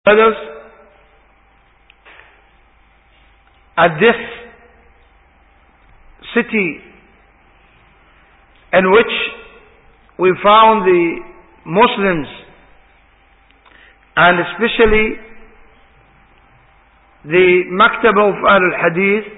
Brothers, at this city in which we found the Muslims and especially the Maktaba of Ahlul Hadith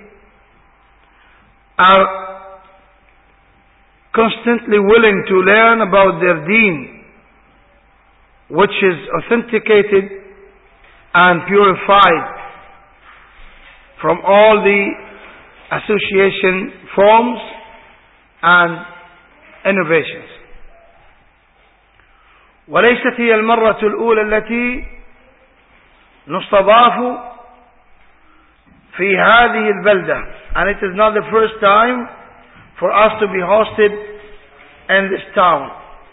are constantly willing to learn about their deen, which is authenticated and purified from all the association forms and innovations. وليست هي المرة الأولى التي نستضاف في هذه البلدة, and it is not the first time for us to be hosted in this town.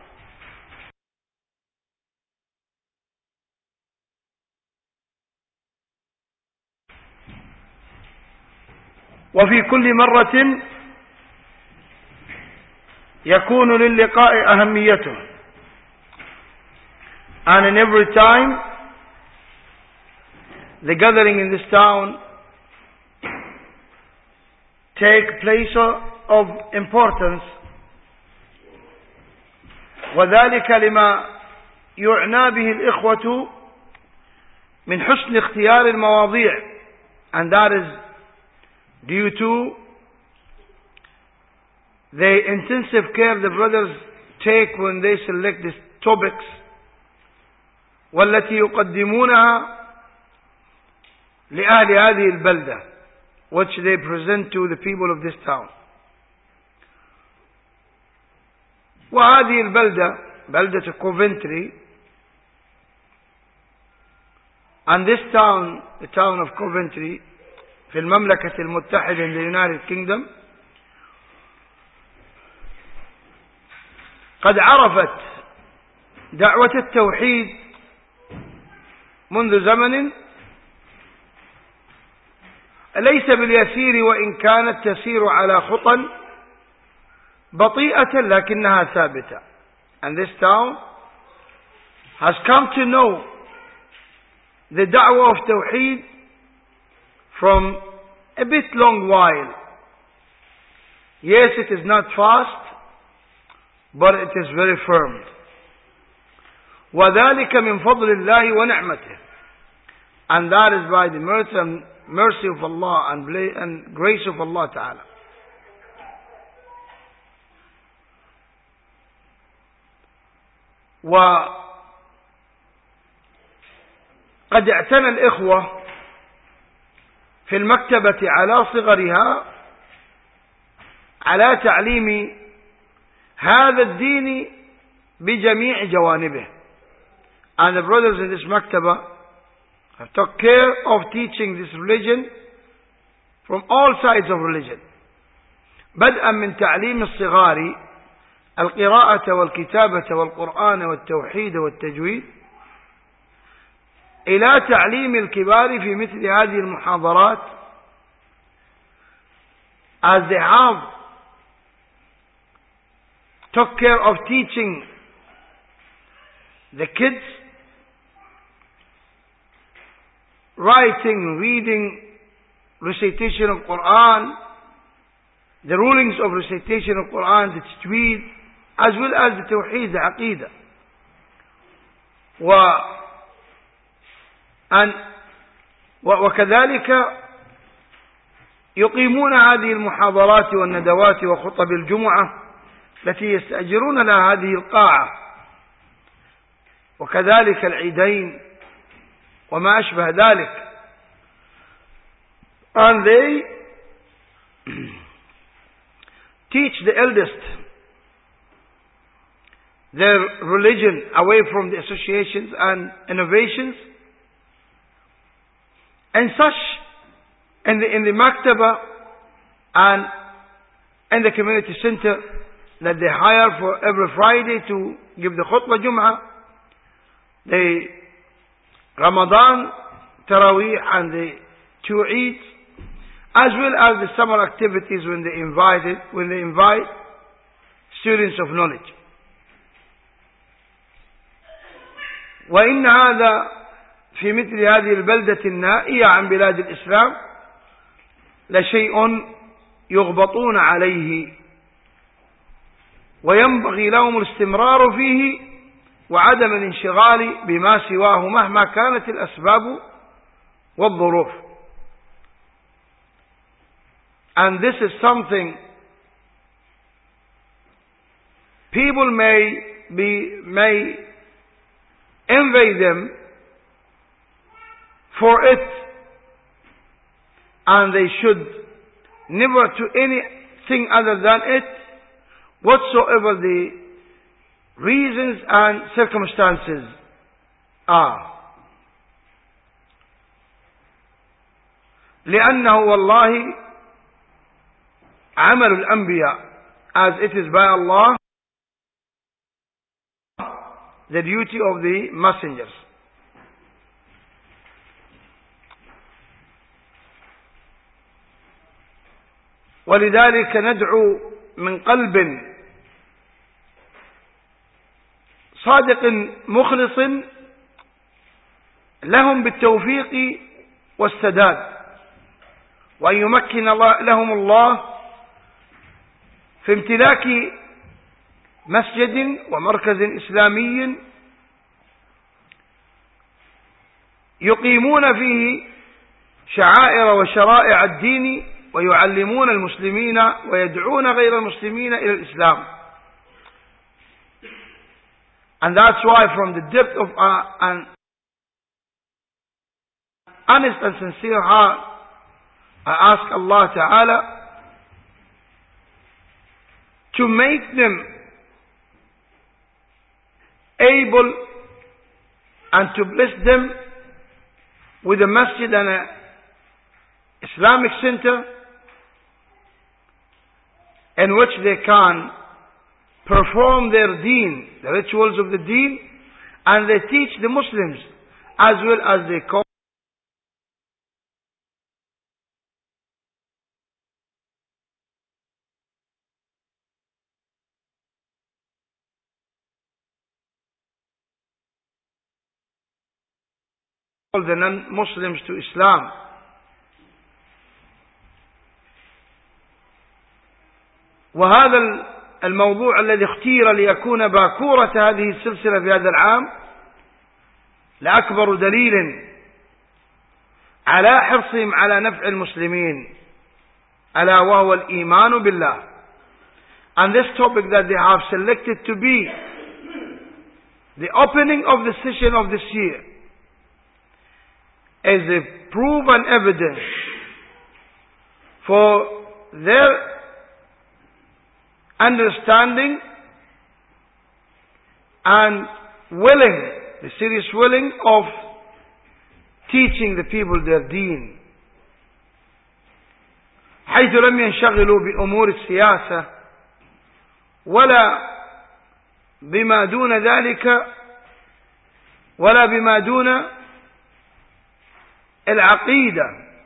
وفي كل مرة يكون للقاء أهميته, and in every time the gathering in this town take place of importance, وذلك لما يعنى به الإخوة من حسن اختيار المواضيع, and that is due to the intensive care the brothers take when they select these topics, والتي يقدمونها لأهل هذه البلدة, which they present to the people of this town. وهذه البلدة بلدة Coventry, and this town, the town of Coventry في المملكة المتحدة in the United Kingdom, قد عرفت دعوة التوحيد منذ زمن ليس باليسير, وإن كانت تسير على خطى بطيئة لكنها ثابتة. And this town has come to know the da'wah of Tawheed from a bit long while. Yes, it is not fast, but it is very firm. وَذَلِكَ مِنْ فَضْلِ اللَّهِ وَنِعْمَتِهِ, and that is by the mercy of Allah and grace of Allah Ta'ala. وقد اعتنى الإخوة في المكتبة على صغرها على تعليم هذا الدين بجميع جوانبه, and the brothers in this maktaba have took care of teaching this religion from all sides of religion, بدءا من تعليم الصغار القراءة والكتابة والقرآن والتوحيد والتجويد, إلى تعليم الكبار في مثل هذه المحاضرات, as they have took care of teaching the kids writing, reading, recitation of Quran, the rulings of recitation of Quran, the tajweed, as well as the tawheed, the aqidah. وكذلك يقيمون هذه المحاضرات والندوات وخطب الجمعة التي يستأجرون لها هذه القاعة, وكذلك العيدين وما أشبه ذلك. And they teach the eldest their religion away from the associations and innovations, and such in the maktaba and in the community center that they hire for every Friday to give the khutbah Jum'ah, the Ramadan, Taraweeh, and the two Eids, as well as the summer activities when they invite students of knowledge. وإن هذا في مثل هذه البلدة النائية عن بلاد الإسلام لشيء يغبطون عليه، وينبغي لهم الاستمرار فيه وعدم الانشغال بما سواه مهما كانت الأسباب والظروف. And this is something people may envy them for it, and they should never do anything other than it, whatsoever the reasons and circumstances are. لأنه والله عمل الأنبياء, as it is by Allah the duty of the messengers. ولذلك ندعو من قلب صادق مخلص لهم بالتوفيق والسداد، وأن يمكن لهم الله في امتلاك مسجد ومركز إسلامي يقيمون فيه شعائر وشرائع الدين ويعلمون المسلمين ويدعون غير المسلمين إلى الإسلام. And that's why from the depth of an honest and sincere heart I ask Allah Ta'ala to make them able and to bless them with a masjid and an Islamic center in which they can perform their deen, the rituals of the deen, and they teach the Muslims as well as they call the non-Muslims to Islam. وهذا الموضوع الذي اختير ليكون باكورة هذه السلسلة في هذا العام لأكبر دليل على حرصهم على نفع المسلمين، ألا وهو الإيمان بالله. And this topic that they have selected to be the opening of the session of this year is a proof and evidence for their understanding and willing, the serious willing of teaching the people their deen. حيث لم ينشغلوا بأمور السياسة ولا بما دون ذلك ولا بما دون العقيدة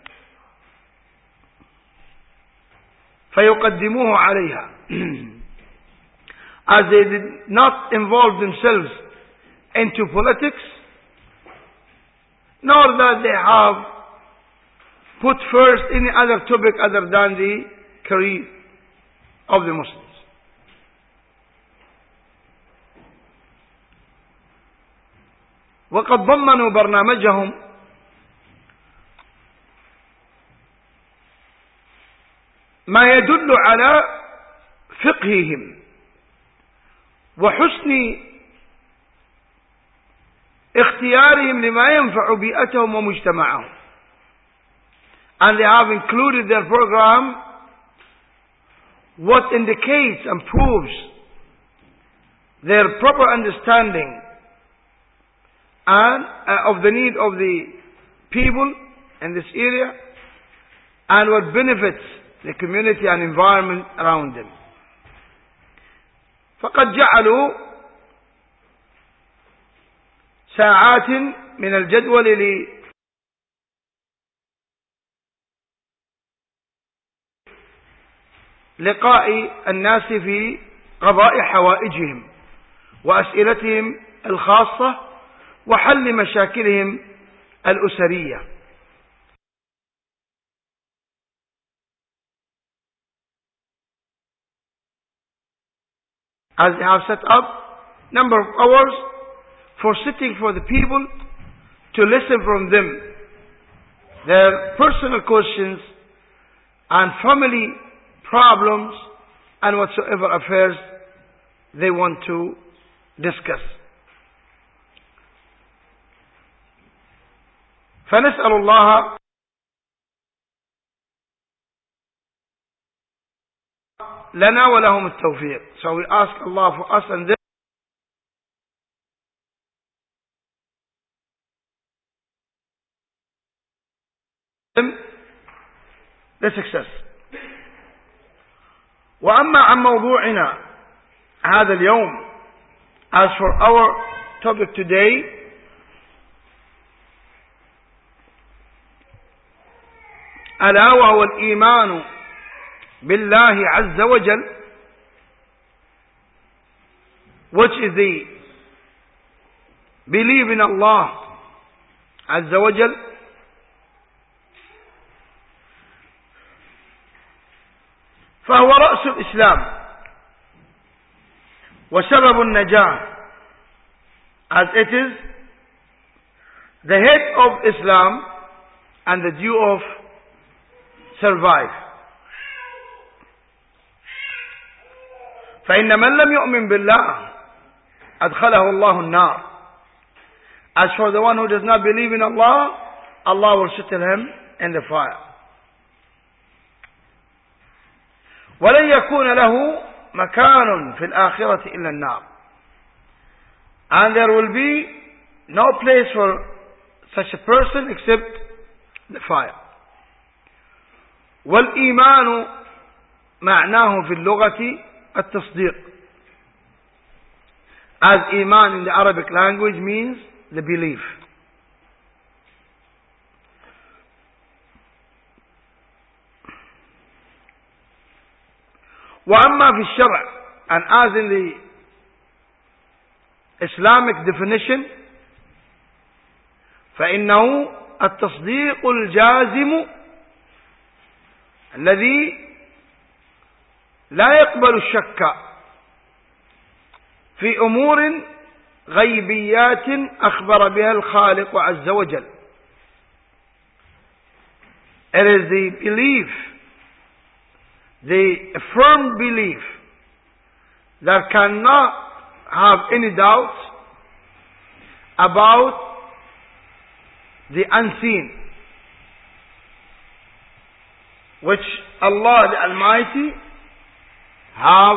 فيقدموه عليها, as they did not involve themselves into politics, nor that they have put first any other topic other than the creed of the Muslims. وقد ضمنوا برنامجهم ما يدل على فقههم وحسن اختيارهم لما ينفع بيئتهم ومجتمعهم. And they have included their program what indicates and proves their proper understanding and of the need of the people in this area and what benefits the community and environment around them. فقد جعلوا ساعات من الجدول للقاء الناس في قضاء حوائجهم وأسئلتهم الخاصة وحل مشاكلهم الأسرية. As they have set up number of hours for sitting for the people to listen from them their personal questions and family problems and whatsoever affairs they want to discuss. فنسأل الله لنا ولهم التوفيق. So we ask Allah for us and them the success. وأما عن موضوعنا هذا اليوم, as for our topic today, ألا وهو الإيمان بالله عز وجل, which is the belief in Allah عز وجل. فهو رأس الإسلام وسبب النجاة, as it is the head of Islam and the due of survive. فإن من لم يؤمن بالله أدخله الله النار. As for the one who does not believe in Allah, Allah will settle him in the fire. ولن يكون له مكان في الآخرة إلا النار. And there will be no place for such a person except the fire. والإيمان معناه في اللغة التصديق, as iman in the Arabic language means the belief. وأما في الشرع, and as in the Islamic definition, فإنه التصديق الجازم الذي لا يقبل الشك في أمور غيبيات أخبر بها الخالق عز وجل. It is the belief, the firm belief that cannot have any doubt about the unseen, which Allah the Almighty have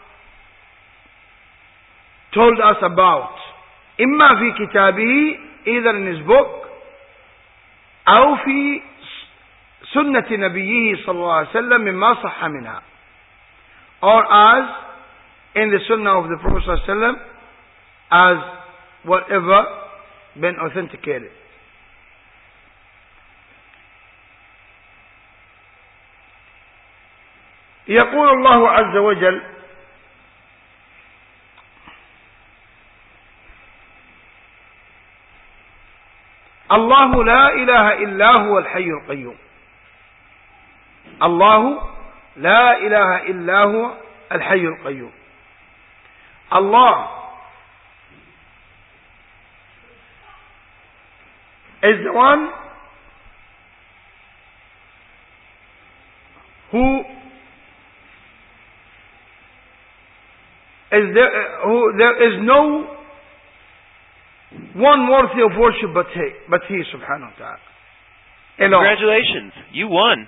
told us about, إما في كتابه, either in his book, أو في سنة نبيه صلى الله عليه وسلم مما صح منها, or as in the sunnah of the Prophet صلى الله عليه وسلم, as whatever been authenticated. يقول الله عز وجل: الله لا إله إلا هو الحي القيوم. الله لا إله إلا هو الحي القيوم. Allah is the one who there is no one worthy of worship but He subhanahu wa ta'ala. Congratulations, you won.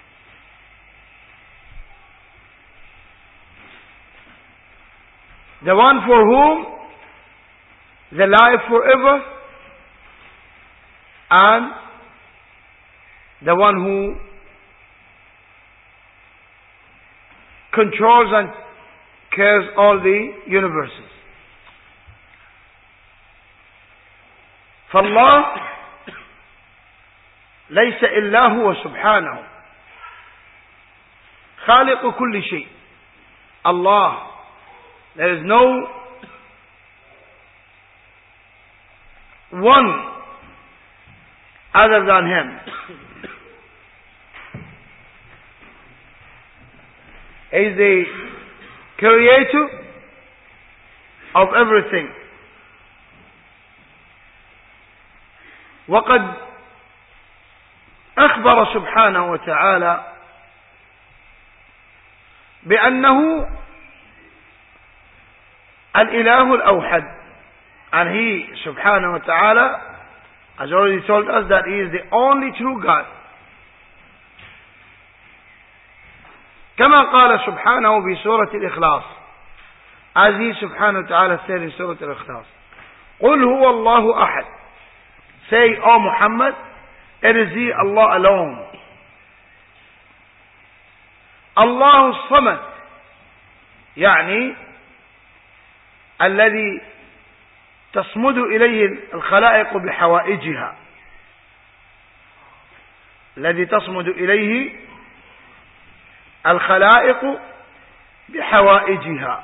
The one for whom the life forever, and the one who controls and cares all the universes. فالله ليس إلا هو سبحانه خالق كل شيء. Allah, there is no one other than Him. He is the creator of everything. وقد أخبر سبحانه وتعالى بأنه الإله الأوحد. And He, subhanahu wa ta'ala, has already told us that He is the only true God. كما قال سبحانه في سورة الإخلاص, as He subhanahu wa ta'ala said in Surah Al-Ikhlas, قُلْ هُوَ اللَّهُ أَحَدٌ. Say, O Muhammad, it is He, Allah alone. الله الصمد, يعني الذي تصمد إليه الخلائق بحوائجها, الذي تصمد إليه الخلائق بحوائجها.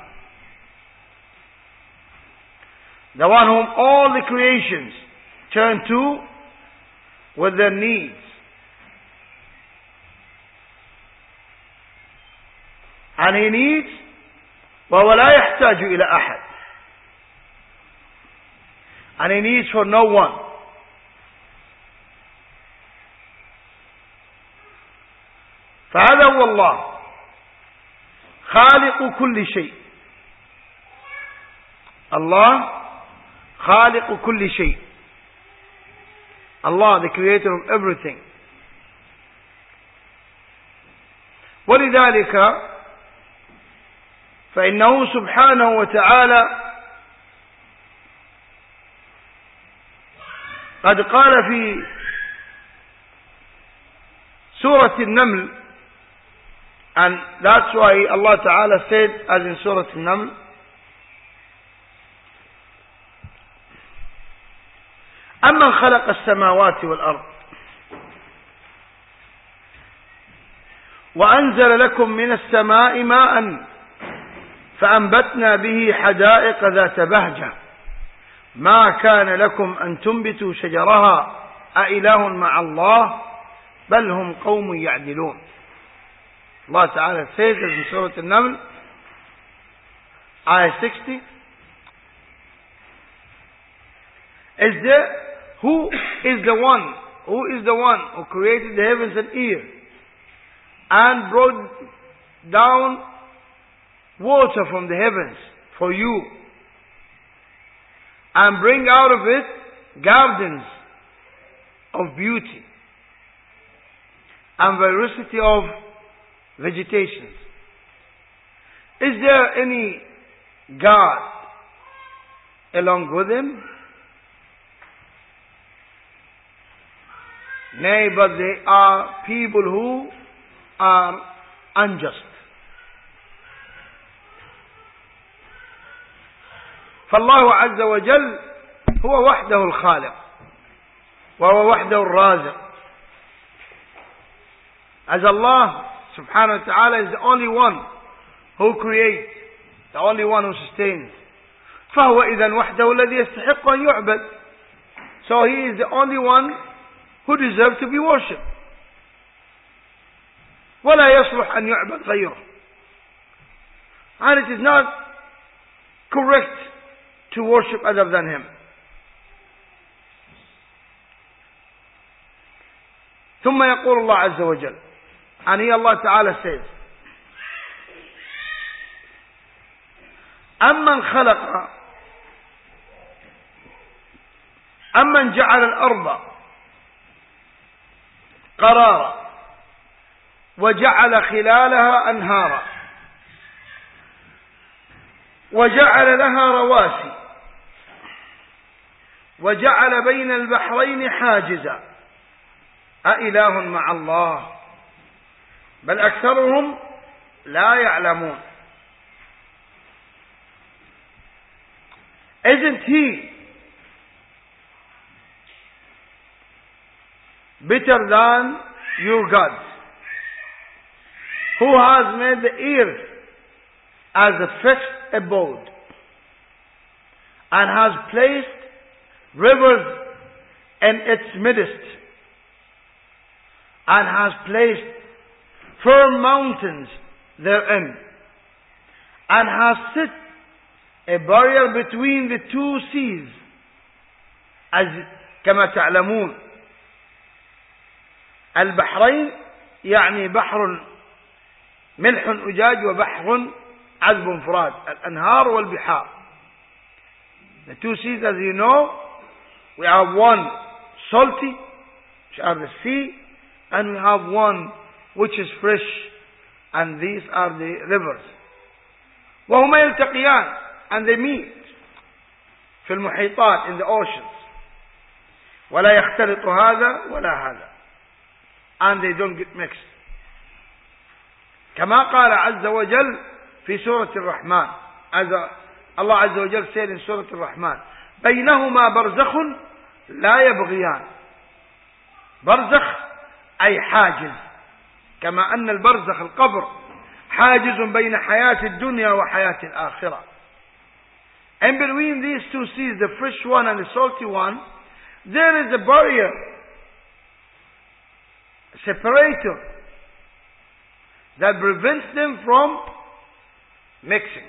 The one whom all the creations turn to with their needs. And He needs, وهو لا يحتاج إلى أحد. And He needs for no one. فهذا هو الله خالق كل شيء. الله خالق كل شيء. Allah, the creator of everything. ولذلك فإنه سبحانه وتعالى قد قال في سورة النمل, and that's why Allah Ta'ala said, as in Surah Al-Naml, أَمَّنْ خَلَقَ السَّمَاوَاتِ وَالْأَرْضِ وَأَنزَلَ لَكُم مِّنَ السَّمَاءِ مَاءً فَأَنبَتْنَا بِهِ حَدَائِقَ ذَاتَ بَهْجَةٍ مَا كَانَ لَكُمْ أَن تُنبِتُوا شَجَرَهَا أَإِلَٰهٌ مَّعَ اللَّهِ بَلْ هُمْ قَوْمٌ يَعْدِلُونَ. Allah Ta'ala says in Surah Al-Naml, Ayah 60, who is the one who created the heavens and earth and brought down water from the heavens for you and bring out of it gardens of beauty and variety of vegetations? Is there any God along with Him? Nay, but they are people who are unjust. فالله عز وجل هو وحده الخالق وهو وحده الرازق. As Allah subhanahu wa ta'ala is the only one who creates, the only one who sustains. فهو إذن وحده الذي يستحق أن يعبد. So He is the only one who deserves to be worshipped. ولا يصلح أن يعبد غيره. And it is not correct to worship other than Him. ثم يقول الله عز وجل, and here Allah Ta'ala says, أمن جعل الأرض قرارا وجعل خلالها أنهارا وجعل لها رواسي وجعل بين البحرين حاجزا أإله مع الله بل أكثرهم لا يعلمون. Isn't He better than your gods, who has made the earth as a fixed abode and has placed rivers in its midst and has placed firm mountains therein, and has set a barrier between the two seas, as كما تعلمون البحرين يعني بحر ملح أجاج وبحر عذب فرات، الأنهار والبحار. The two seas, as you know, we have one salty, which are the sea, and we have one which is fresh, and these are the rivers. وهما يلتقيان, and they meet في المحيطات, in the oceans. ولا يختلط هذا ولا هذا, and they don't get mixed. كما قال عز وجل في سورة الرحمن, as Allah عز وجل said in سورة الرحمن, بينهما برزخ لا يبغيان. برزخ أي حاجز, كما أن البرزخ القبر حاجز بين حياة الدنيا وحياة الآخرة. And between these two seas, the fresh one and the salty one, there is a barrier, a separator, that prevents them from mixing.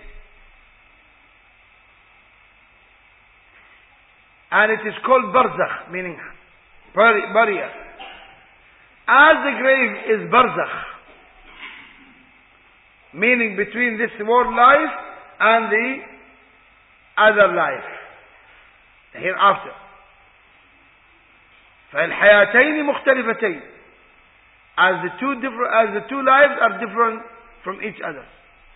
And it is called barzakh, meaning barrier. As the grave is barzakh, meaning between this world life and the other life, the hereafter. فالحياتين مختلفتين, as the two lives are different from each other.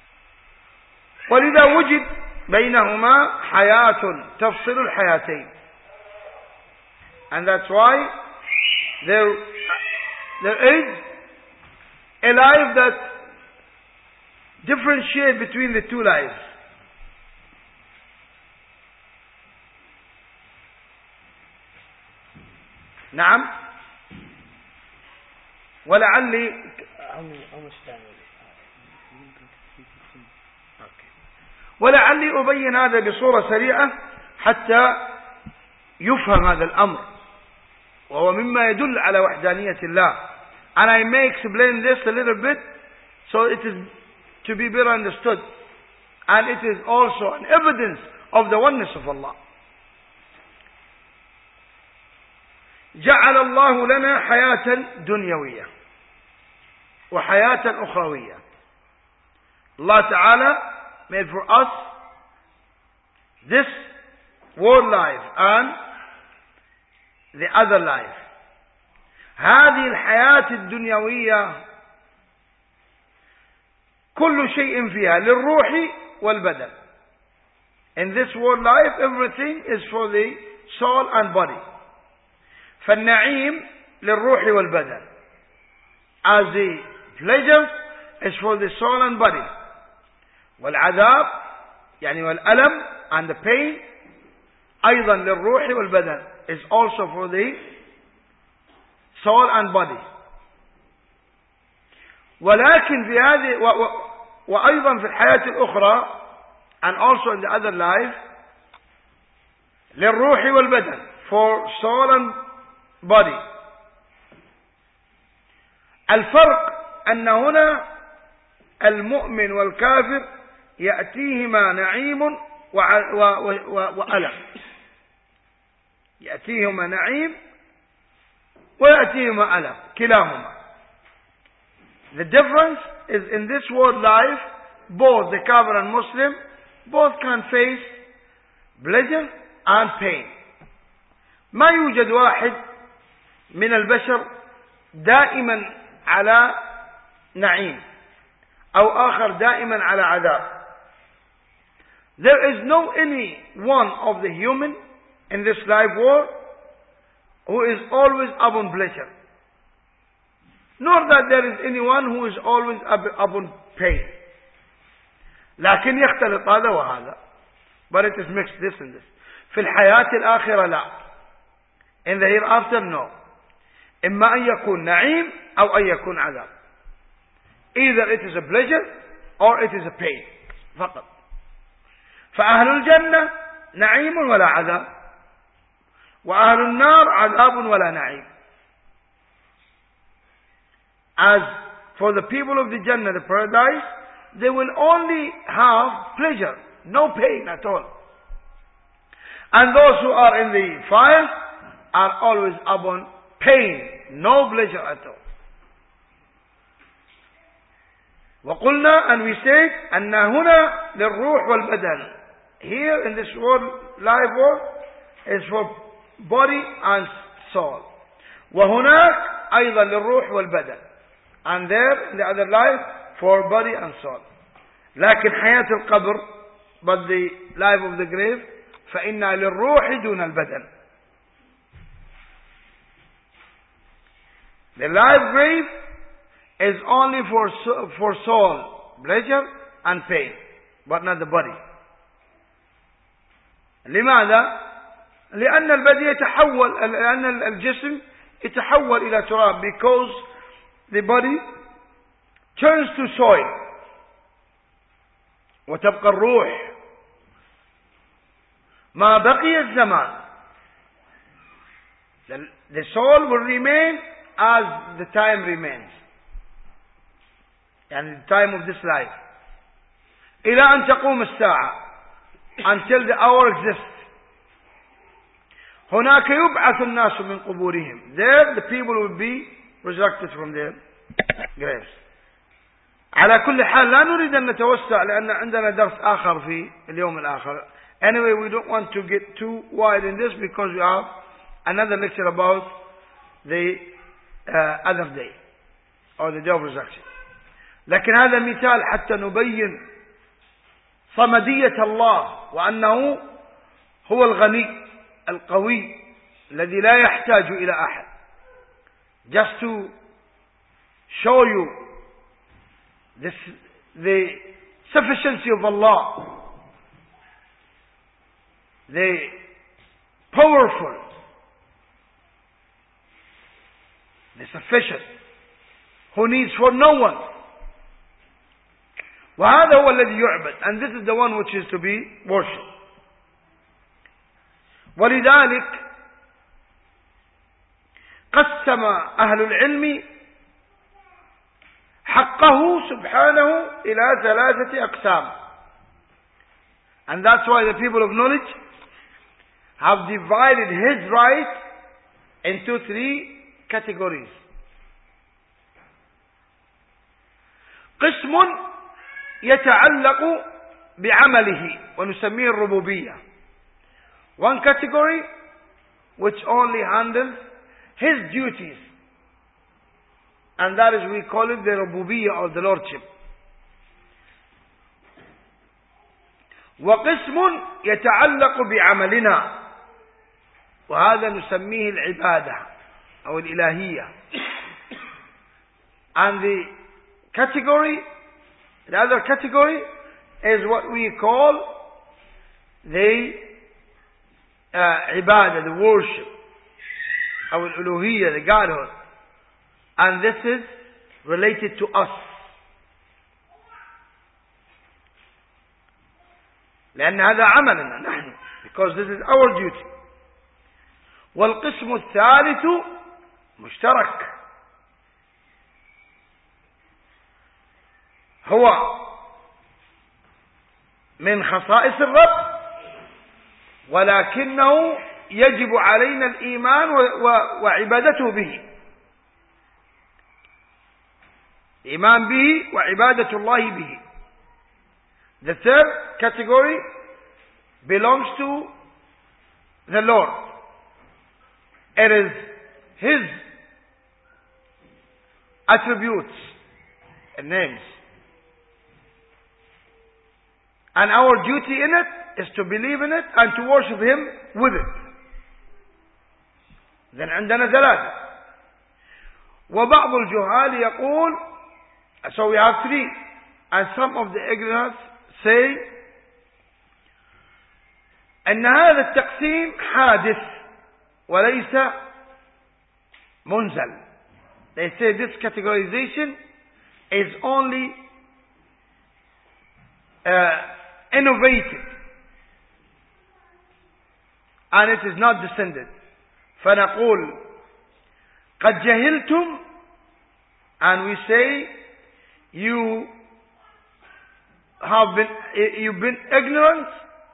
ولذا وجد بينهما حياة تفصل الحياتين, and that's why there is a life that differentiates between the two lives. نعم. ولعلي أبين هذا بصورة سريعة حتى يفهم هذا الأمر, وهو مما يدل على وحدانية الله. And I may explain this a little bit so it is to be better understood, and it is also an evidence of the oneness of Allah. جعل الله لنا حياة دنيوية وحياة أخروية. Allah Ta'ala made for us this world life and the other life. هذه الحياة الدنيوية كل شيء فيها للروح والبدن. In this world life, everything is for the soul and body. فالنعيم للروح والبدن, as the pleasure is for the soul and body. والعذاب يعني والألم and the pain أيضا للروح والبدن is also for the soul and body. ولكن في هذه وأيضا في الحياة الأخرى, and also in the other life, للروح والبدن, for soul and body. الفرق أن هنا المؤمن والكافر يأتيهما نعيم وألم, يأتيهما نعيم ويأتيهما ألم, كلاهما. The difference is in this world life, both the Kafir and Muslim, both can face pleasure and pain. ما يوجد واحد من البشر دائما على نعيم أو آخر دائما على عذاب. There is no any one of the human in this life world who is always upon pleasure, nor that there is anyone who is always upon pain. لكن يختلط هذا وهذا, but it is mixed, this and this. في الحياة الآخرة لا. In the hereafter, no. إما أن يكون نعيم أو أن يكون عذاب. Either it is a pleasure or it is a pain فقط. فأهل الجنة نعيم ولا عذاب, وأهل النار عذاب ولا نعيم. As for the people of the Jannah, the paradise, they will only have pleasure, no pain at all. And those who are in the fire are always upon pain, no pleasure at all. وقلنا, and we say, أن هنا للروح والبدن. Here in this world, life world, is for body and soul. وهناك أيضا للروح والبدن. And there, in the other life, for body and soul. لكن حياة القبر, but the life of the grave, فإنا للروح دون البدن. The life grave is only for soul, pleasure and pain, but not the body. لماذا؟ لأن البدن يتحول، لأن الجسم يتحول إلى تراب, because the body turns to soil. وتبقى الروح ما بقي الزمان. The soul will remain as the time remains, and the time of this life, إلى أن تقوم الساعة, until the hour exists. هناك يبعث الناس من قبورهم. There the people will be resurrected from their graves. على كل حال لا نريد أن نتوسع لأن عندنا درس آخر في اليوم الآخر. Anyway, we don't want to get too wide in this because we have another lecture about the other day, or the day of resurrection. لكن هذا مثال حتى نبين صمدية الله, وأنه هو الغني القوي الذي لا يحتاج إلى أحد. Just to show you the sufficiency of Allah, the powerful, the sufficient, who needs for no one. وهذا هو الذي يعبد, and this is the one which is to be worshipped. ولذلك قسم أهل العلم حقه سبحانه إلى 3 أقسام. And that's why the people of knowledge have divided his right into 3 categories. قسم يتعلق بعمله ونسميه الربوبية. One category which only handles his duties, and that is, we call it the rububiyyah, or the lordship. وقسم يتعلق بعملنا, وهذا نسميه العبادة أو الإلهية. And the other category is what we call the ibadah, the worship, or al-uluhiyyah, the godhood. And this is related to us. لأن هذا عملنا نحن, because this is our duty. والقسم الثالث مشترك, هو من خصائص الرب, ولكنه يجب علينا الإيمان وعبادته به. إيمان به وعبادة الله به. The third category belongs to the Lord. It is His attributes and names. And our duty in it is to believe in it and to worship Him with it. Then عندنا 3. وبعض الجهال يقول, so we have 3, and some of the ignorants say أن هذا التقسيم حادث وليس منزل. They say this categorization is only innovated, and it is not descended. فنقول قد جهلتم and we say, you've been ignorant.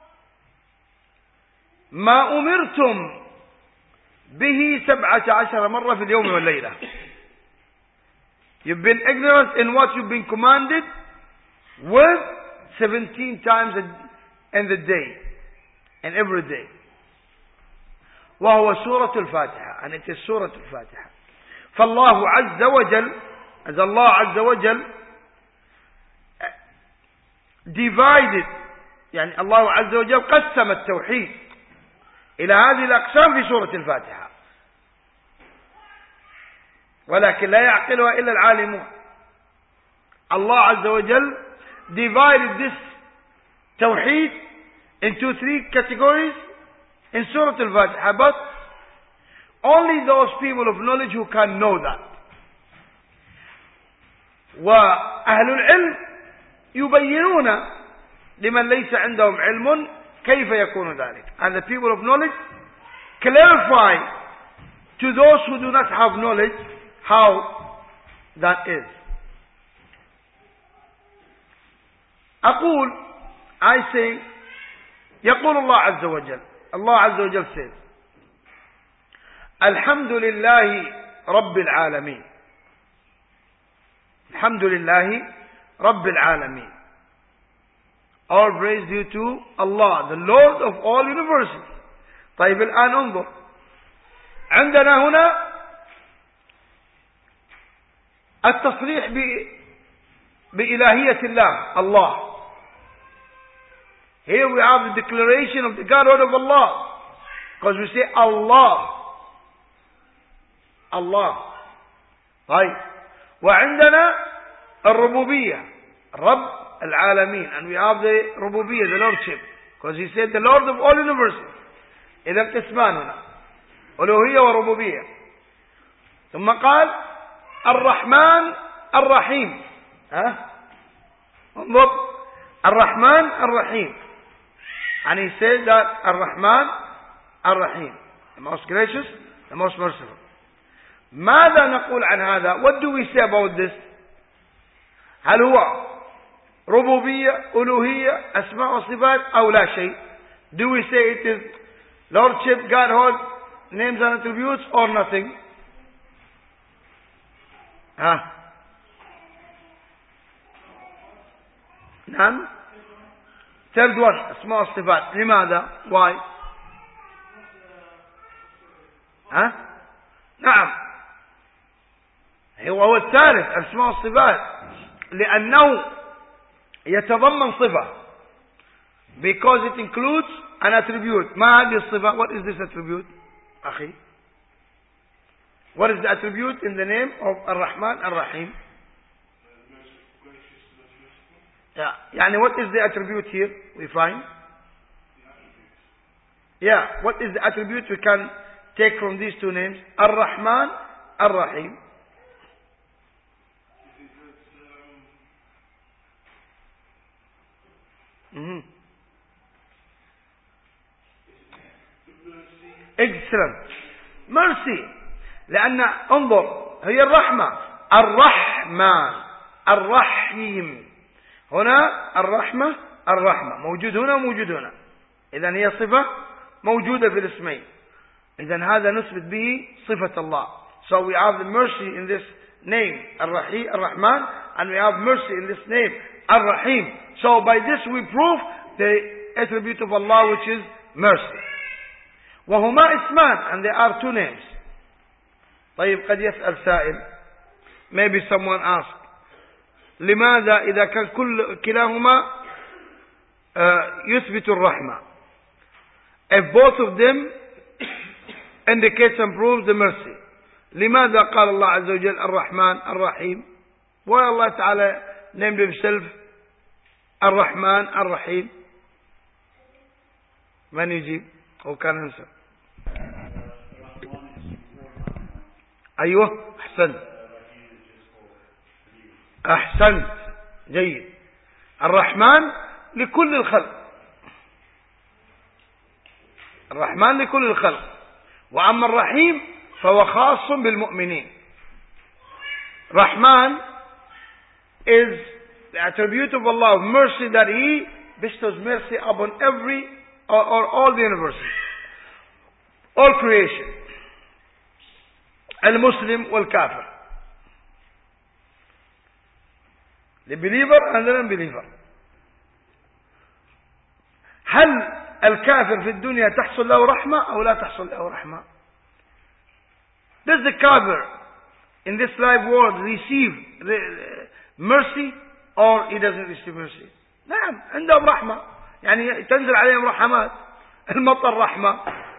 ما أمرتم به 17 مرة في اليوم والليلة. You've been ignorant in what you've been commanded with 17 times in the day, and every day. وهو سورة الفاتحة, and it is سورة الفاتحة. فالله عز وجل, as Allah عز وجل divided, يعني الله عز وجل قسم التوحيد إلى هذه الأقسام في سورة الفاتحة, ولكن لا يعقلها إلا العالمون. Allah عز وجل divided this tawheed into 3 categories in Surah Al-Fatiha, but only those people of knowledge who can know that. وأهل العلم يبينون لمن ليس عندهم علم كيف يكون ذلك. And the people of knowledge clarify to those who do not have knowledge how that is. أقول, I say, يقول الله عز وجل, Allah عز وجل says, الحمد لله رب العالمين. الحمد لله رب العالمين. All praise due to Allah, the Lord of all universes. طيب الآن انظر, عندنا هنا التصريح بإلهية الله, Allah. Here we have the declaration of the Godhood of Allah, because we say Allah, Allah. طيب, وعندنا الربوبية, رب العالمين, and we have the ربوبية, the lordship, because he said the Lord of all universes. إذا قسمان هنا, ألوهية وربوبية. ثم قال الرحمن الرحيم. انظر, الرحمن الرحيم, and he said that الرحمن الرحيم, the most gracious, the most merciful. ماذا نقول عن هذا? What do we say about this? هل هو ربوبية, ألوهية, أسماء وصفات, أو لا شيء? Do we say it is lordship, Godhood, names and attributes, or nothing? نعم. Third one, أسماء وصفات. لماذا? Why? نعم, هو الثالث, أسماء وصفات, لأنه يتضمن صفة, because it includes an attribute. ما هذه الصفة? What is this attribute أخي? What is the attribute in the name of Ar-Rahman Ar-Rahim? Yeah. يعني what is the attribute here we find? Yeah, what is the attribute we can take from these two names? Ar-Rahman Ar-Rahim. Excellent. Mercy. لأن انظر, هي الرحمة, الرحمن الرحيم. هنا الرحمة الرحمة موجود هنا وموجود هنا, إذن هي صفة موجودة في الاسمين, إذن هذا نثبت به صفة الله. So we have the mercy in this name الرحمن, and we have mercy in this name الرحيم. So by this we prove the attribute of Allah, which is mercy. وهما اسمان, and there are two names. طيب, قد يسأل سائل, maybe someone asked, لماذا إذا كان كلاهما يثبت الرحمة, if both of them indicates and proves the mercy, لماذا قال الله عز وجل الرحمن الرحيم? Why Allah Ta'ala named himself الرحمن الرحيم? من يجيب? Who can answer? أيوه, أحسنت, جيد. الرحمن لكل الخلق, الرحمن لكل الخلق. وأما الرحيم فهو خاص بالمؤمنين. Rahman is the attribute of Allah of mercy, that He bestows mercy upon every or all the universes, all creation, al-Muslim wal-Kafir, the believer and the non-believer. هل الكافر في الدنيا تحصل له رحمة أو لا تحصل له رحمة؟ Does the kafir in this life world receive mercy or he doesn't receive mercy? نعم عندهم رحمة، يعني تنزل عليهم رحمات، المطر رحمة،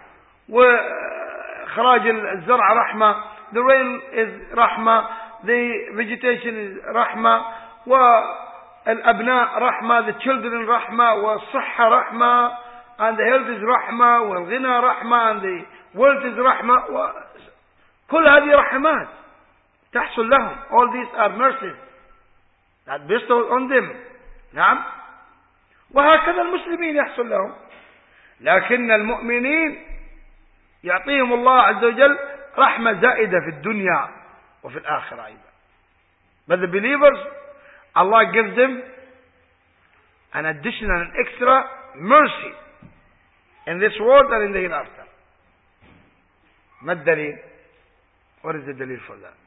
وإخراج الزرع رحمة، the rain is رحمة، the vegetation is رحمة، والأبناء رحمة، the children رحمة، والصحة رحمة، and the health is رحمة، والغنى رحمة، and the wealth is رحمة، كل هذه رحمات تحصل لهم. All these are mercies that bestowed on them. نعم. وهكذا المسلمين يحصل لهم، لكن المؤمنين يعطيهم الله عز وجل رحمة زائدة في الدنيا وفي الآخرة أيضا. But the believers, Allah gives them an additional and extra mercy in this world and in the hereafter. ما الدليل؟ What is the دليل for that?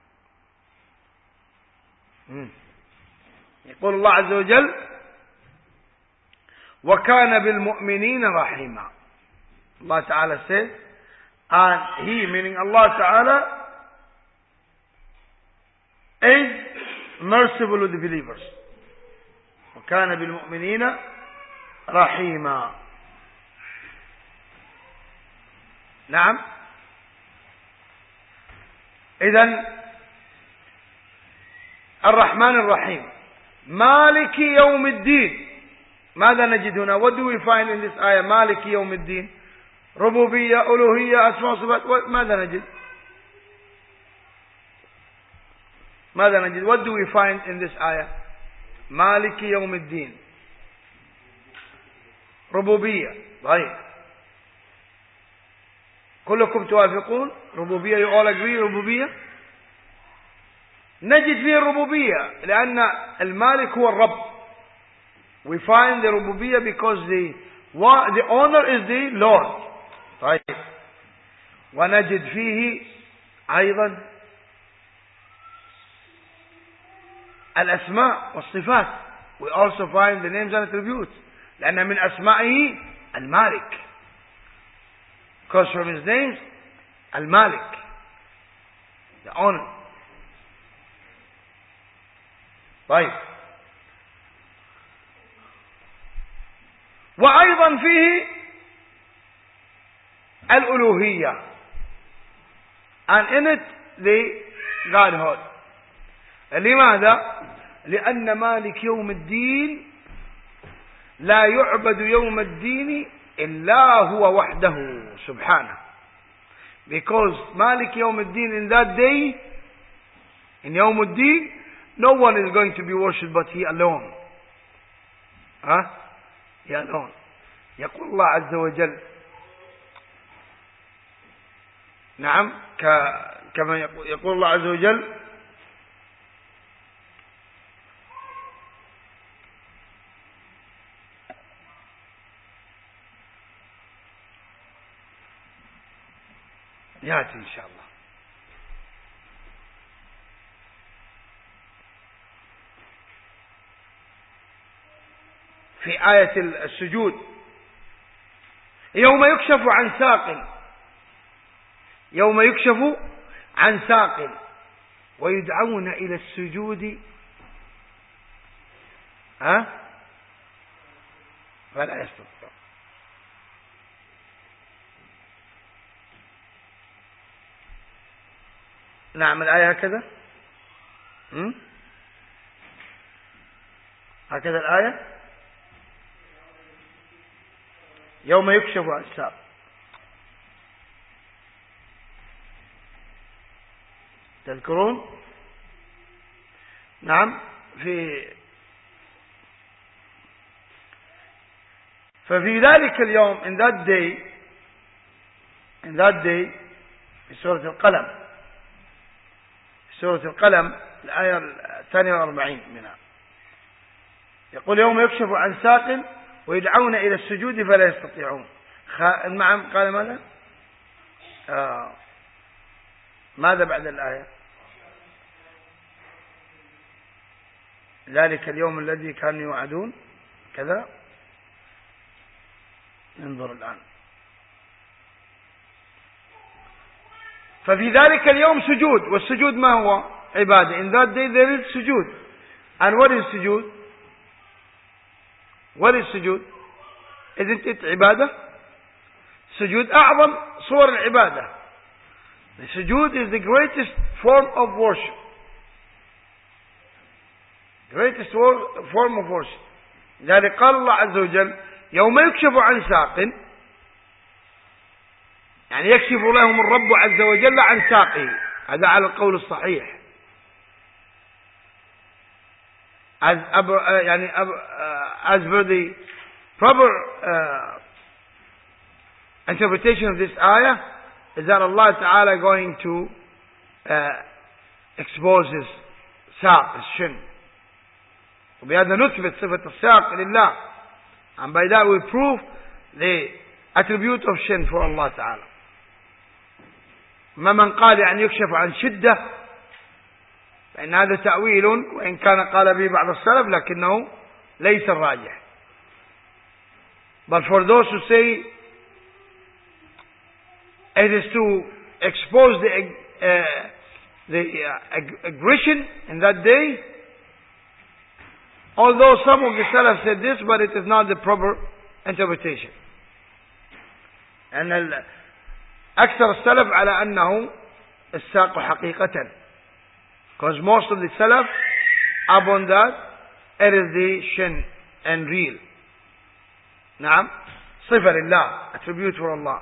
يقول الله عز وجل: وكان بالمؤمنين رحيما. Allah Ta'ala says, and He, meaning Allah Ta'ala, is merciful with the believers. وكان بالمؤمنين رحيما. نعم. إذن الرحمن الرحيم مالك يوم الدين. ماذا نجد هنا؟ What do we find in this ayah? مالك يوم الدين، ربوبية، ألوهية، أسماء وصفات. ماذا نجد؟ ماذا نجد؟ What do we find in this ayah? مالك يوم الدين، ربوبية. طيب كلكم توافقون ربوبية؟ you all agree ربوبية؟ نجد فيه الربوبية لأن المالك هو الرب. We find the ربوبية because the owner is the Lord. طيب ونجد فيه أيضا الأسماء والصفات. We also find the names and attributes لأن من أسمائه المالك, because from his names المالك, the owner. طيب وأيضا فيه الألوهية, and in it the Godhood. لماذا؟ لأن مالك يوم الدين لا يعبد يوم الدين إلا هو وحده سبحانه. Because مالك يوم الدين, in that day, in يوم الدين, no one is going to be worshipped but he alone. He alone. يقول الله عز وجل نعم كما يقول الله عز وجل يأتي إن شاء الله. في آية السجود: يوم يكشف عن ساق، يوم يكشف عن ساق ويدعون إلى السجود فلا يستطيع. نعم الآية هكذا، هكذا الآية: يوم يكشف عن الساق. تذكرون؟ نعم. ففي ذلك اليوم, in that day في سورة القلم الآية 42 منها. يقول يوم يكشف عن ساق ويدعون إلى السجود فلا يستطيعون. المعم قال ماذا؟ ماذا بعد الآية؟ ذلك اليوم الذي كانوا يوعدون كذا. ننظر الآن. ففي ذلك اليوم سجود، والسجود ما هو؟ عبادة. In that day there is سجود. And what is سجود? What is سجود? Isn't it عبادة? سجود أعظم صور العبادة. The سجود is the greatest form of worship. Greatest form of worship. لذلك قال الله عز وجل يوم يكشف عن ساق، يعني يكشف لهم الرب عز وجل عن ساقه. هذا على القول الصحيح. As per the proper interpretation of this ayah is that Allah Ta'ala going to expose his ساق, his shin. وبهذا نثبت صفة الساق لله. And by that we prove the attribute of shin for Allah Ta'ala. ما من قال يعني يكشف عن شدة فإن هذا تأويل، وإن كان قال به بعض السلف لكنه ليس الراجح. But for those who say it is to expose the aggression in that day, although some of the salaf said this, but it is not the proper interpretation. And أكثر السلف على أنه الساق حقيقة, because most of the salaf upon that it is the shin and real. نعم صفة لله, attribute for Allah.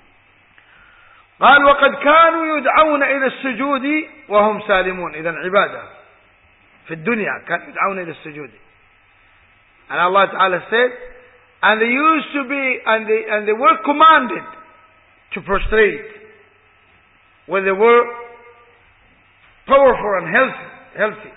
قال وقد كانوا يدعون إلى السجود وهم سالمون. إذن عبادة في الدنيا كانوا يدعون إلى السجود. And Allah Ta'ala said, and they used to be, and they were commanded to prostrate when they were powerful and healthy.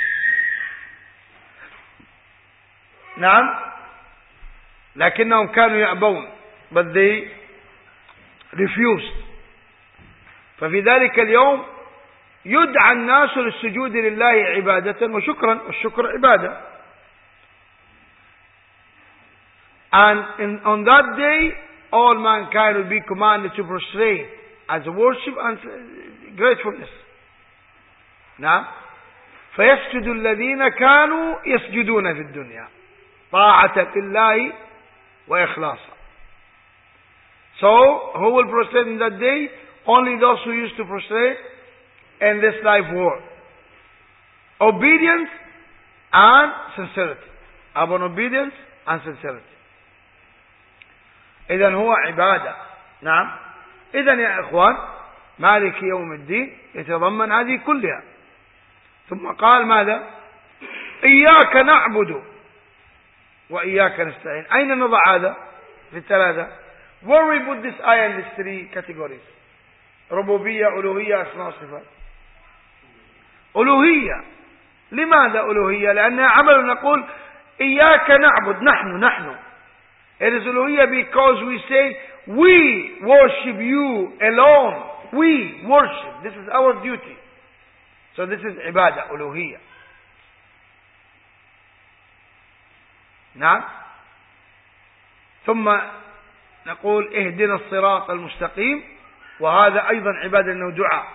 نعم لكنهم كانوا يأبون, but they refused. ففي ذلك اليوم يدعى الناس للسجود لله عبادة وشكرا, والشكر عبادة. And on that day all mankind will be commanded to prostrate as a worship and gratefulness. نعم فيسجد الذين كانوا يسجدون في الدنيا طاعة لله وإخلاصا. So who will prostrate in that day? Only those who used to prostrate in this life world. Obedience and sincerity. Upon obedience and sincerity. إذن هو عبادة. نعم إذن يا إخوان مالك يوم الدين يتضمن هذه كلها. ثم قال ماذا؟ إياك نعبد وإياك نستعين. أين نضع هذا في الثلاثة؟ Where we put this ayah in these three categories? ربوبية, ألوهية, أسماء وصفات. ألوهية. لماذا ألوهية؟ لأنها عمل نقول إياك نعبد. نحن It is ألوهية because we say we worship you alone. We worship. This is our duty. So this is عبادة ألوهية. نعم. ثم نقول اهدنا الصراط المستقيم, وهذا أيضا عبادة أنه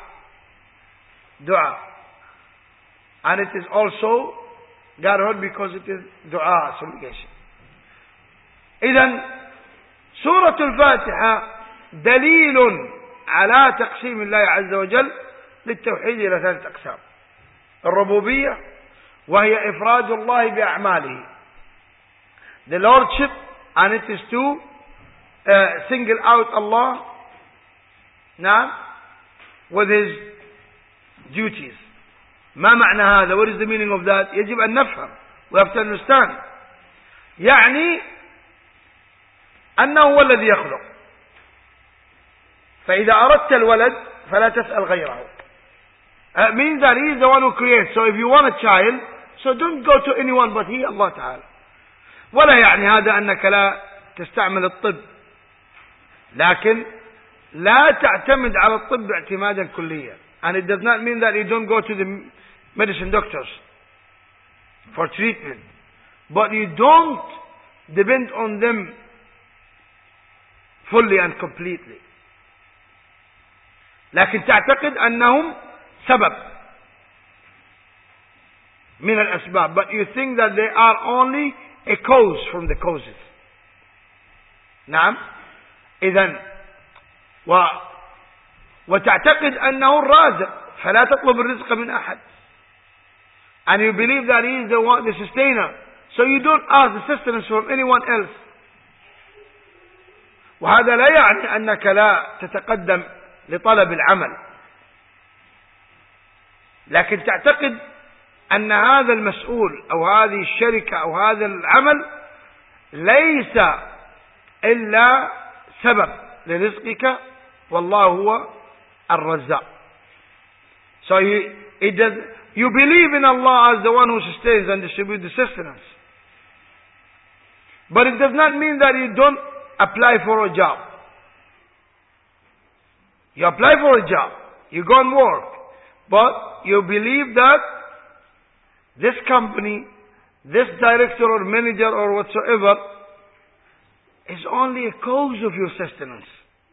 دعاء. And it is also Godhood because it is dua, supplication. إذن سورة الفاتحة دليل على تقسيم الله عز وجل للتوحيد إلى ثلاثة أقسام. الربوبية وهي إفراد الله بأعماله. The Lordship, and it is to single out Allah now with his duties. ما معنى هذا? What is the meaning of that? يجب أن نفهم. We have to understand. يعني أنه هو الذي يخلق. فإذا أردت الولد فلا تسأل غيره. It means that He is the one who creates. So if you want a child, so don't go to anyone but He, Allah Ta'ala. ولا يعني هذا أنك لا تستعمل الطب، لكن لا تعتمد على الطب اعتمادا كليا. And it does not mean that you don't go to the medicine doctors for treatment, but you don't depend on them fully and completely. لكن تعتقد أنهم سبب من الأسباب, but you think that they are only a cause from the causes. نعم. إذن وتعتقد أنه الرازق فلا تطلب الرزق من أحد, and you believe that He is the one, the sustainer, so you don't ask the sustenance from anyone else. وهذا لا يعني أنك لا تتقدم لطلب العمل, لكن تعتقد أن هذا المسؤول أو هذه الشركة أو هذا العمل ليس إلا سبب لرزقك, والله هو الرزاق. So you believe in Allah as the one who sustains and distributes the sustenance, but it does not mean that you don't apply for a job. You apply for a job, you go and work, but you believe that this company, this director or manager or whatsoever is only a cause of your sustenance.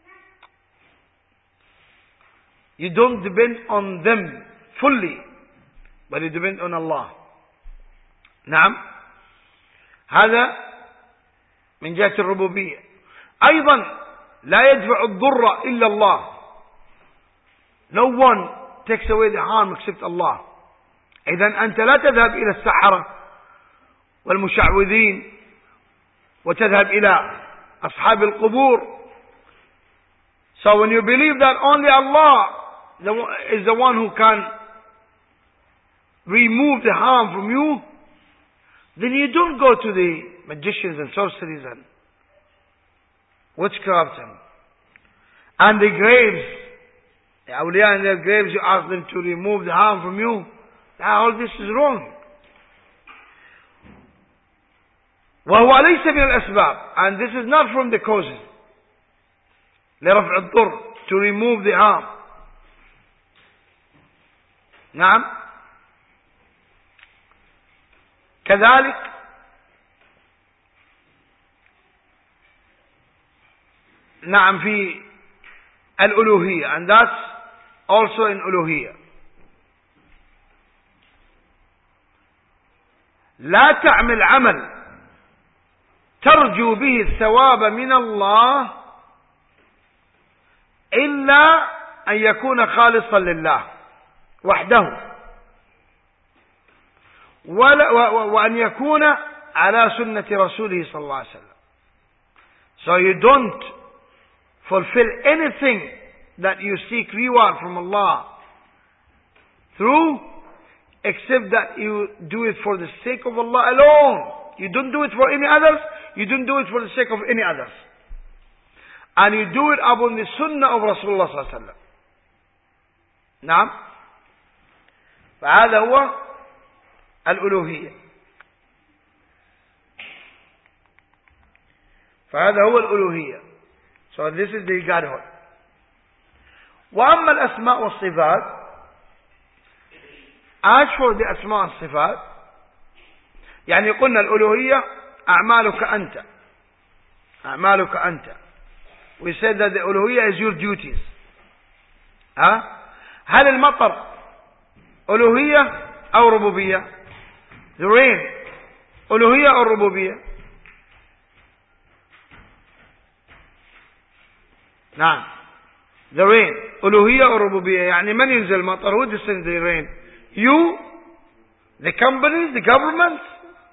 You don't depend on them fully, but you depend on Allah. نعم. هذا من جهة الربوبية. أيضا لا يدفع الضر إلا الله. No one takes away the harm except Allah. إذن أنت لا تذهب إلى السحرة والمشعوذين وتذهب إلى أصحاب القبور. So when you believe that only Allah is the one who can remove the harm from you, then you don't go to the magicians and sorceries and witchcraft and the graves, the awliya in their graves, you ask them to remove the harm from you. All this is wrong. وهو ليس من الأسباب, and this is not from the causes. لرفع الضر, to remove the harm. نعم. كذلك نعم في الألوهية, and that's also in ألوهية. لا تعمل عمل ترجو به الثواب من الله إلا أن يكون خالصا لله وحده, وأن يكون على سنة رسوله صلى الله عليه وسلم. So you don't fulfill anything that you seek reward from Allah through, except that you do it for the sake of Allah alone. You don't do it for any others. You don't do it for the sake of any others. And you do it upon the sunnah of Rasulullah صلى الله عليه وسلم. نعم. فهذا هو الألوهية. فهذا هو الألوهية. So this is the Godhood. وأما الأسماء والصفات, as for the أسماء والصفات, يعني قلنا الألوهية أعمالك أنت. أعمالك أنت. We said that the ألوهية is your duties. هل المطر ألوهية أو ربوبية؟ The rain ألوهية أو ربوبية؟ نعم. The rain ألوهية أو ربوبية؟ يعني من ينزل المطر؟ Who descends the rain? You, the companies, the governments,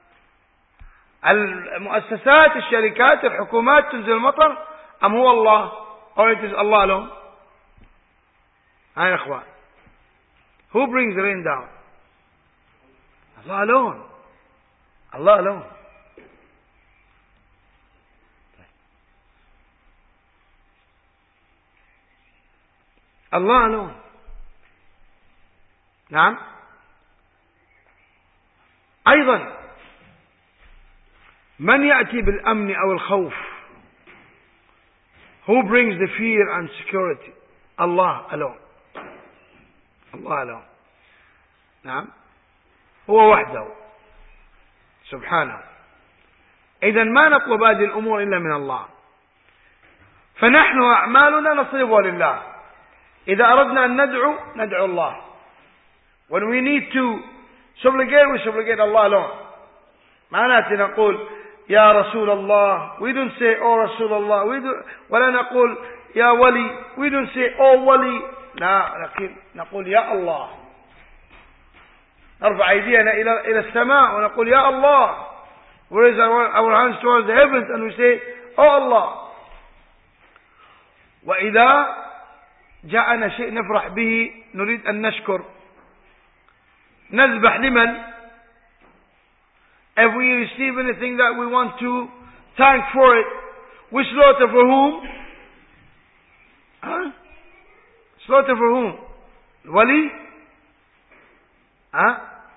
المؤسسات, الشركات, الحكومات تنزل المطر, أم هو الله, or it is Allah alone? يا إخوان, who brings the rain down? Allah alone. Allah alone. Allah alone. نعم. أيضا من يأتي بالأمن أو الخوف؟ Who brings the fear and security? Allah alone. Allah alone. نعم. هو وحده سبحانه. إذا ما نطلب هذه الأمور إلا من الله. فنحن أعمالنا نصرفها لله. إذا أردنا أن ندعو الله. When we need to supplicate, we supplicate Allah alone. ما نأتي نقول يا رسول الله. We don't say oh رسول الله. ولا نقول يا ولي. We don't say oh ولي. لا, نقول يا الله. نرفع أيدينا إلى السماء ونقول يا الله. We raise our hands towards the heavens and we say oh Allah. وإذا جاءنا شيء نفرح به نريد أن نشكر نذبح لمن؟ If we receive anything that we want to thank for it, we slaughter for whom? Huh? Slaughter for whom? Wali? Huh?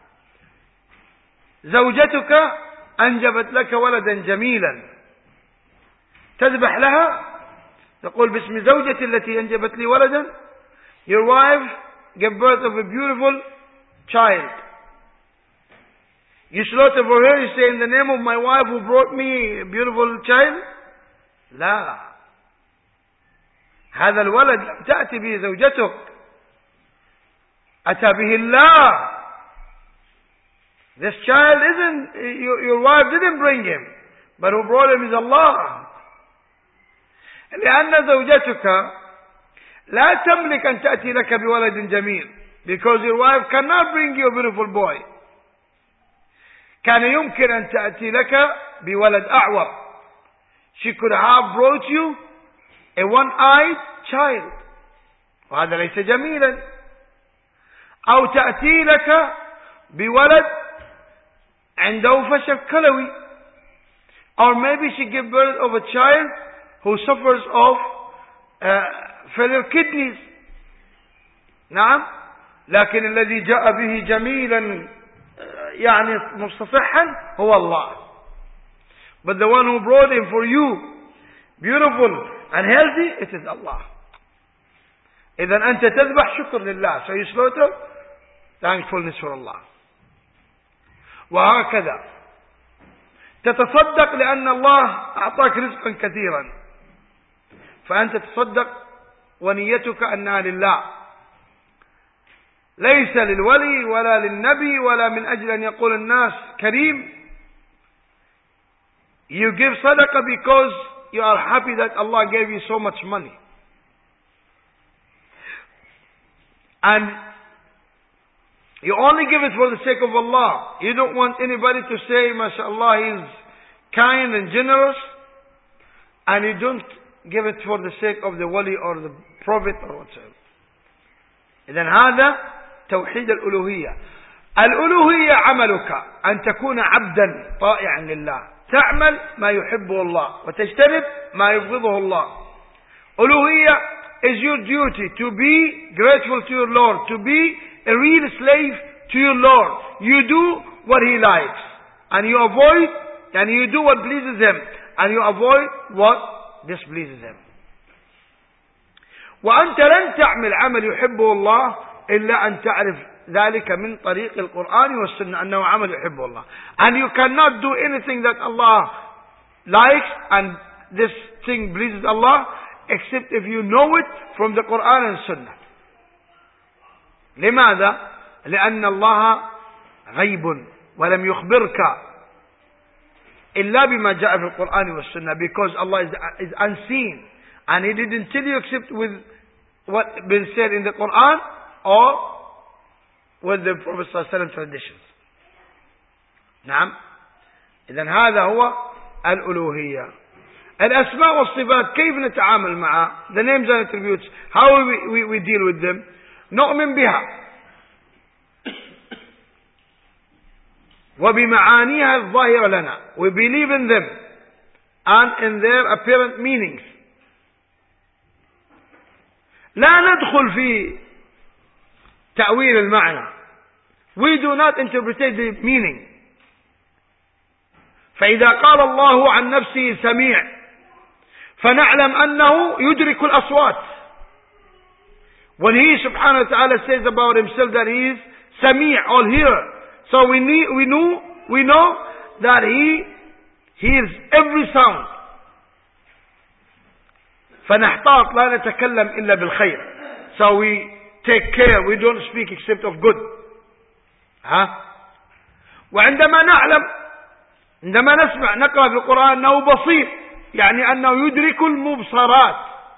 زوجتك أنجبت لك ولدا جميلا تذبح لها تقول باسم زوجتي التي أنجبت لي ولدا. Your wife gave birth of a beautiful child. You slaughter for her, you say in the name of my wife who brought me a beautiful child. لا, هذا الولد لم تأتي به زوجتك, أتى به الله. This child isn't, your wife didn't bring him, but who brought him is Allah. لأن زوجتك لا تملك أن تأتي لك بولد جميل, because your wife cannot bring you a beautiful boy. كان يمكن أن تأتي لك بولد أعور. She could have brought you a one-eyed child, وهذا ليس جميلا. أو تأتي لك بولد عنده فشل كلوي, or maybe she gave birth of a child who suffers of failure kidneys. نعم. لكن الذي جاء به جميلا يعني مصطفحا هو Allah. But the one who brought him for you beautiful and healthy, it is Allah. إذا أنت تذبح شكر لله. So you slaughter thankfulness for Allah. وهكذا تتصدق لأن الله أعطاك رزقا كثيرا, فأنت تصدق ونيتك أنها لله, ليس للولي ولا للنبي ولا من أجل أن يقول الناس كريم. You give sadaqah because you are happy that Allah gave you so much money. And you only give it for the sake of Allah. You don't want anybody to say, MashaAllah, he is kind and generous. And you don't give it for the sake of the wali or the prophet or whatsoever. إذن هذا توحيد الألوهية. الألوهية عملك أن تكون عبدا طائعا لله, تعمل ما يحبه الله وتجتنب ما يبغضه الله. ألوهية is your duty to be grateful to your Lord, to be a real slave to your Lord. You do what He likes, and you avoid, and you do what pleases Him, and you avoid what displeases Him. وأنت لن تعمل عمل يحبه الله إلا أن تعرف ذلك من طريق القرآن والسنة أنه عمل يحبه الله. And you cannot do anything that Allah likes and this thing pleases Allah except if you know it from the Quran and Sunnah. لماذا؟ لأن الله غيب ولم يخبرك إلا بما جاء في القرآن والسنة, because Allah is unseen and He didn't tell you except with what been said in the Quran or with the Prophet ﷺ traditions. نعم. إذن هذا هو الألوهية. الأسماء والصفات كيف نتعامل معها? The names and attributes, how we deal with them? نؤمن بها وبمعانيها الظاهرة لنا. We believe in them and in their apparent meanings. لا ندخل في تأويل المعنى. We do not interpret the meaning. فإذا قال الله عن نفسه سميع فنعلم أنه يدرك الأصوات. When he subhanahu wa ta'ala says about himself that he is Sami' all hearer, so we know that he hears every sound. فنحتاط لا نتكلم إلا بالخير. So we take care, we don't speak except of good. وعندما نعلم، عندما نسمع نقرأ في القرآن أنه بصير، يعني أنه يدرك المبصرات.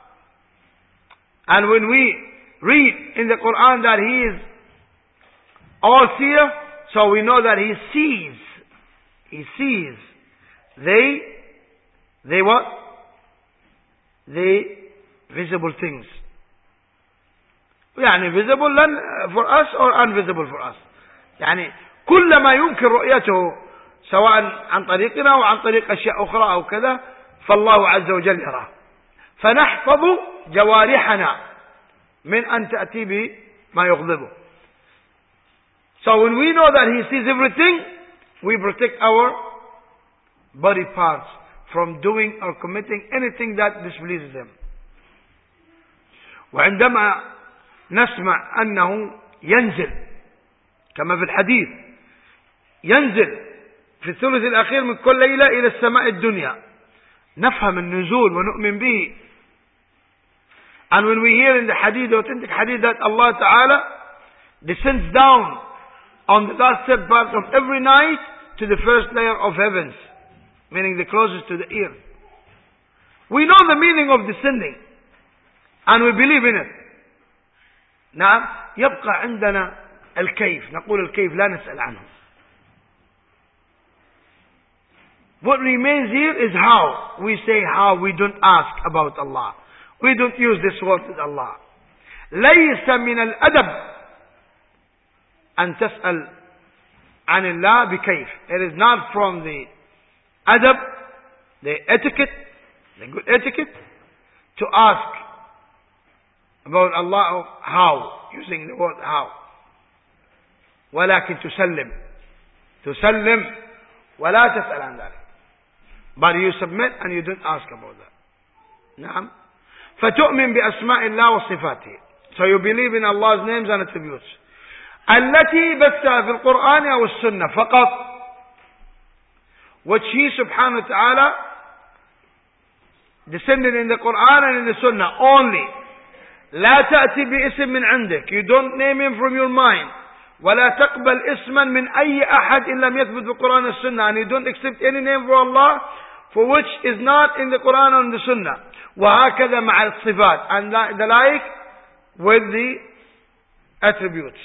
And when we read in the Quran that he is all seer, so we know that he sees. He sees. They what? The visible things. يعني visible for us or invisible for us. يعني كل ما يمكن رؤيته سواء عن طريقنا أو عن طريق أشياء أخرى أو كذا، فالله عز وجل يراه. فنحفظ جوارحنا من أن تأتي بما يغضبه. So when we know that he sees everything, we protect our body parts from doing or committing anything that displeases him. وعندما نسمع أنه ينزل كما في الحديث، ينزل في الثلث الأخير من كل ليلة إلى السماء الدنيا، نفهم النزول ونؤمن به. And when we hear in the hadith, the authentic hadith, that Allah Ta'ala descends down on the last third part of every night to the first layer of heavens, meaning the closest to the earth. We know the meaning of descending and we believe in it. نعم، يبقى عندنا الكيف، نقول الكيف لا نسأل عنه. What remains here is how. We say how, we don't ask about Allah. We don't use this word with Allah. ليس من الأدب أن تسأل عن الله بكيف. It is not from the adab, the etiquette, the good etiquette, to ask about Allah how, using the word how. ولكن تسلم ولا تسأل عن ذلك. But you submit and you don't ask about that. نعم. فتؤمن بأسماء الله وصفاته. So you believe in Allah's names and attributes. التي بثها في القرآن أو السنة فقط. Which He subhanahu wa ta'ala descended in the Quran and in the Sunnah only. لا تأتي باسم من عندك. You don't name him from your mind. ولا تقبل اسما من أي أحد إن لم يثبت في القرآن والسنة. And you don't accept any name for Allah for which is not in the Quran or in the Sunnah. وهكذا مع الصفات. And the like with the attributes.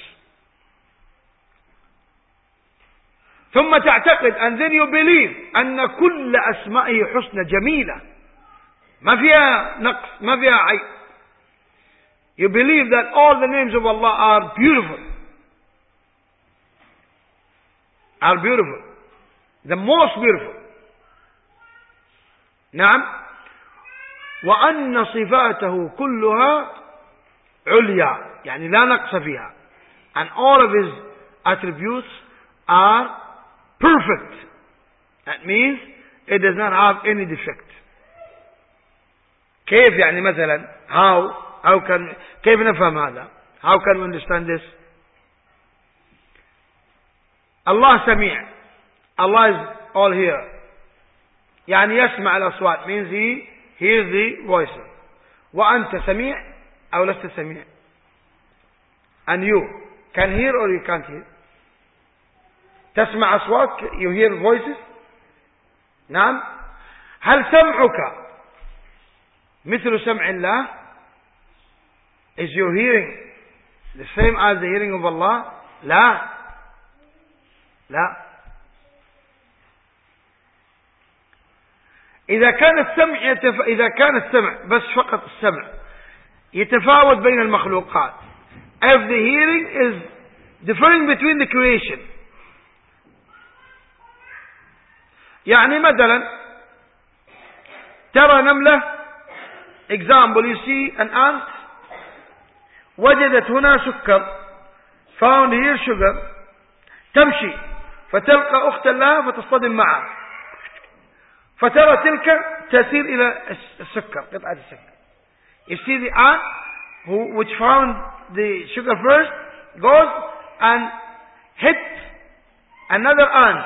ثم تعتقد and then you believe أن كل أسمائه حسنى جميلة. ما فيها نقص، ما فيها عيب. You believe that all the names of Allah are beautiful. Are beautiful. The most beautiful. نعم. وأن صفاته كلها عليا. يعني لا نقص فيها. And all of his attributes are perfect. That means it does not have any defect. كيف يعني مثلا how can كيف نفهم هذا? How can we understand this? Allah سميع. Allah is all here. يعني يسمع الأصوات means he hears the voices. وأنت سميع أو لست سميع. And you can hear or you can't hear. تسمع أصوات, you hear voices. نعم. هل سمعك مثل سمع الله? Is your hearing the same as the hearing of Allah? لا. إذا كان السمع بس فقط السمع يتفاوت بين المخلوقات. If the hearing is differing between the creation. يعني مثلا ترى نملة, example, you see an ant, وجدت هنا سكر, found here sugar, تمشي فتلقى أختا لها فتصطدم معها، فترى تلك تسير إلى السكر، قطعة السكر. You see the ant which found the sugar first goes and hits another ant,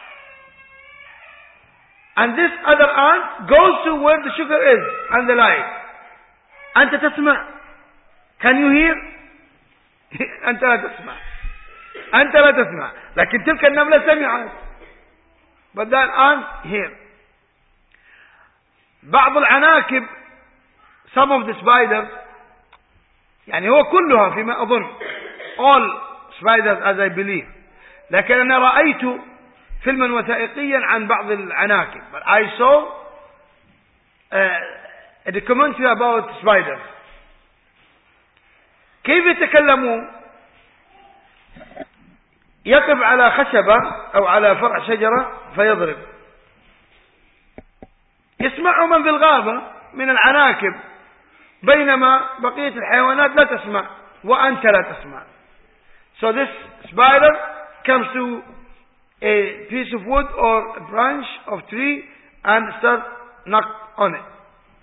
and this other ant goes to where the sugar is and the light. أنت تسمع. Can you hear? أنت لا تسمع. أنت لا تسمع. لكن تلك النملة سمعت. But that ant hear. بعض العناكب, some of the spiders, يعني هو كلها فيما أظن, all spiders as I believe, لكن أنا رأيت فيلما وثائقيا عن بعض العناكب. But I saw a documentary about spiders. كيف يتكلمون؟ يقف على خشبة أو على فرع شجرة فيضرب. يسمعه من في الغابة من العناكب، بينما بقية الحيوانات لا تسمع وأنت لا تسمع. So this spider comes to a piece of wood or a branch of tree and start knock on it.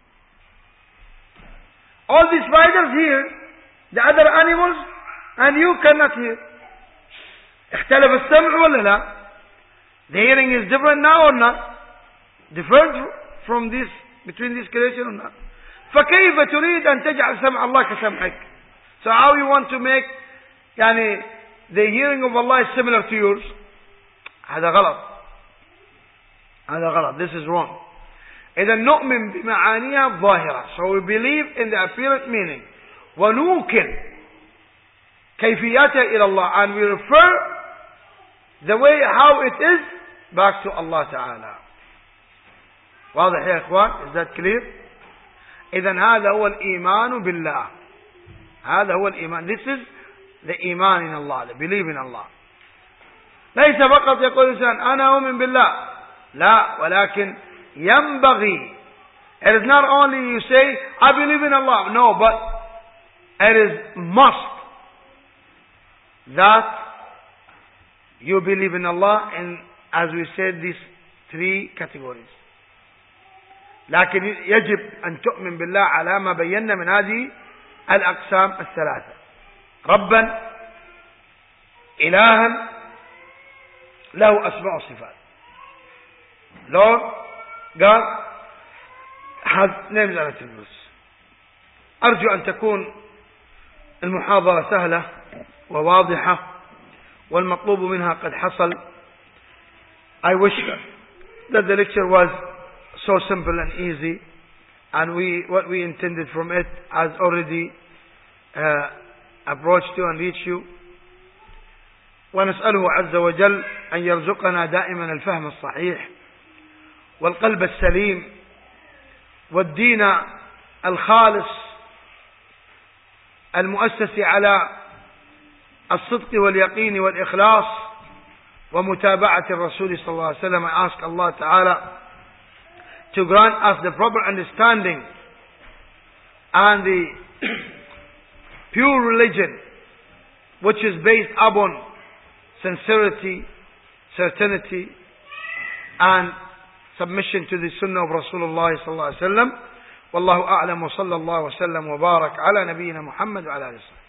All the spiders hear, the other animals, and you cannot hear. اختلف السمع ولا لا? The hearing is different now or not? Different from this, between this creation or not? فكيف تريد أن تجعل سمع الله كسمعك? So how you want to make يعني the hearing of Allah is similar to yours? هذا غلط. هذا غلط. This is wrong. إذا نؤمن بمعانيها الظاهرة. So we believe in the apparent meaning. ونوكل كيفياتها إلى الله. And we refer the way how it is back to Allah Ta'ala. واضح يا إخوان? Is that clear? إذن هذا هو الإيمان بالله. هذا هو الإيمان. This is the إيمان in Allah, the belief in Allah. ليس فقط يقول الإنسان أنا أؤمن بالله. لا, ولكن ينبغي. It is not only you say I believe in Allah. No, but it is must that you believe in Allah in, as we said, these three categories. لكن يجب أن تؤمن بالله على ما بينا من هذه الأقسام الثلاثة. ربا، إلها، له أسماء وصفات. Lord, God has names and attributes. أرجو أن تكون المحاضرة سهلة وواضحة والمطلوب منها قد حصل. I wish that the lecture was so simple and easy, and what we intended from it has already approached you and reached you. ونسأله عز وجل أن يرزقنا دائما الفهم الصحيح والقلب السليم والدين الخالص المؤسس على الصدق واليقين والإخلاص ومتابعة الرسول صلى الله عليه وسلم. I ask Allah Ta'ala to grant us the proper understanding and the pure religion which is based upon sincerity, certainty, and submission to the sunnah of Rasulullah sallallahu alaihi wasallam. Wallahu a'lam wa sallallahu wa sallam wa barak ala nabiyyina Muhammad wa ala alihi.